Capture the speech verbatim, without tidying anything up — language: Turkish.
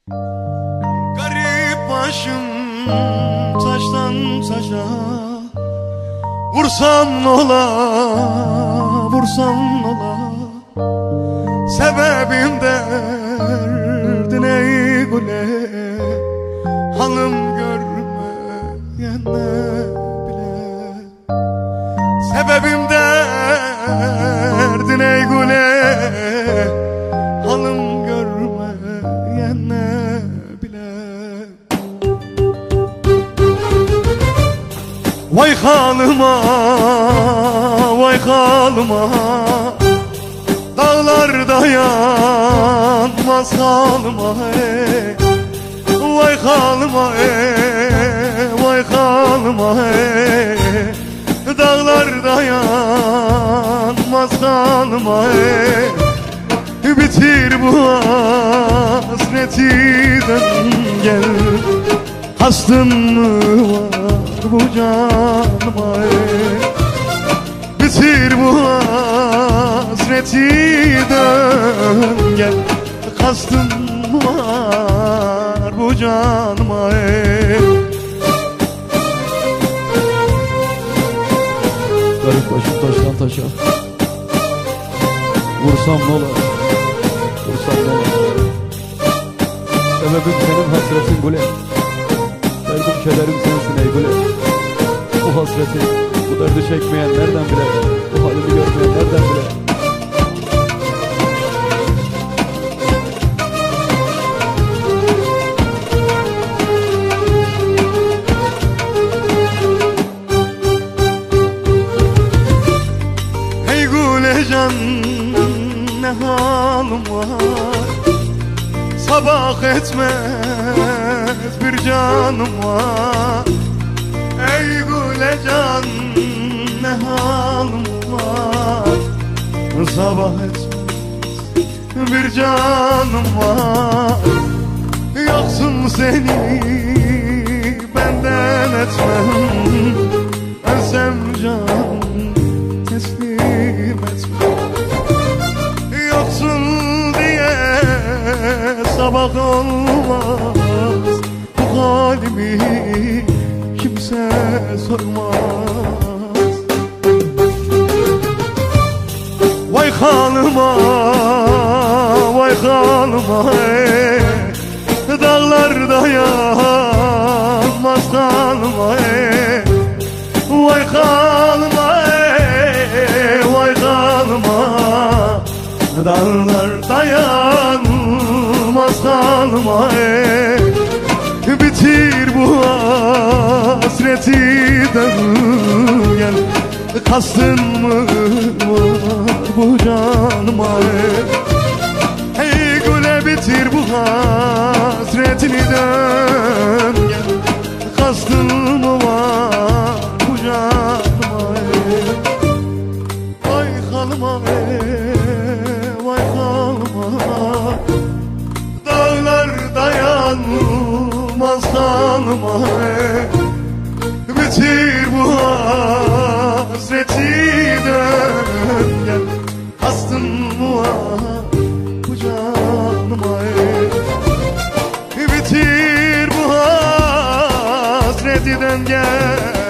Garip başım taştan taşa, vursam nola, vursam nola. Sebebim derdin ey güle, hanım görmeyen ne bile. Sebebim derdin ey güle, hanım görmeyen ne bile. Vay halıma, vay halıma, dağlar dayanmaz halıma hey. Vay halıma hey, vay halıma hey, dağlar dayanmaz halıma hey. Bitir bu hasreti dön gel, hastın mı var bu canıma hey. Bitir bu hasreti dön gel, kastım var bu canıma ey. Garip başım taştan taşa, vursam nola, vursam nola. Sebebim senin hasretin güle, derdim kederim sensin ey güle. Bu hasreti, bu derdi çekmeyen nereden bile, bu halimi görmeyen nereden bile. Hey Gülecan, ne halim var, sabah etmez bir canım var. Ey Gülecan, ne halim var, sabah etmez bir canım var. Yoksun seni benden etmem, ölsem can teslim etmem. Yoksun diye sabah olmaz, bu halimi kimse sormaz. Vay halıma, vay halıma ey, dağlar dayanmaz halıma ey. Vay halıma ey, vay halıma, dağlar dayanmaz halıma ey. Bitir bu hasreti dön gel, kastın mı var bu canıma ey. Hey güle bitir bu hasretini dön gel, kastın mı var bu canıma ey. Vay halıma ey, vay halıma, dağlar dayanmaz halıma ey. Bitir bu hasreti dön gel, kastın mı var bu canıma ey. Bitir bu hasreti dön gel,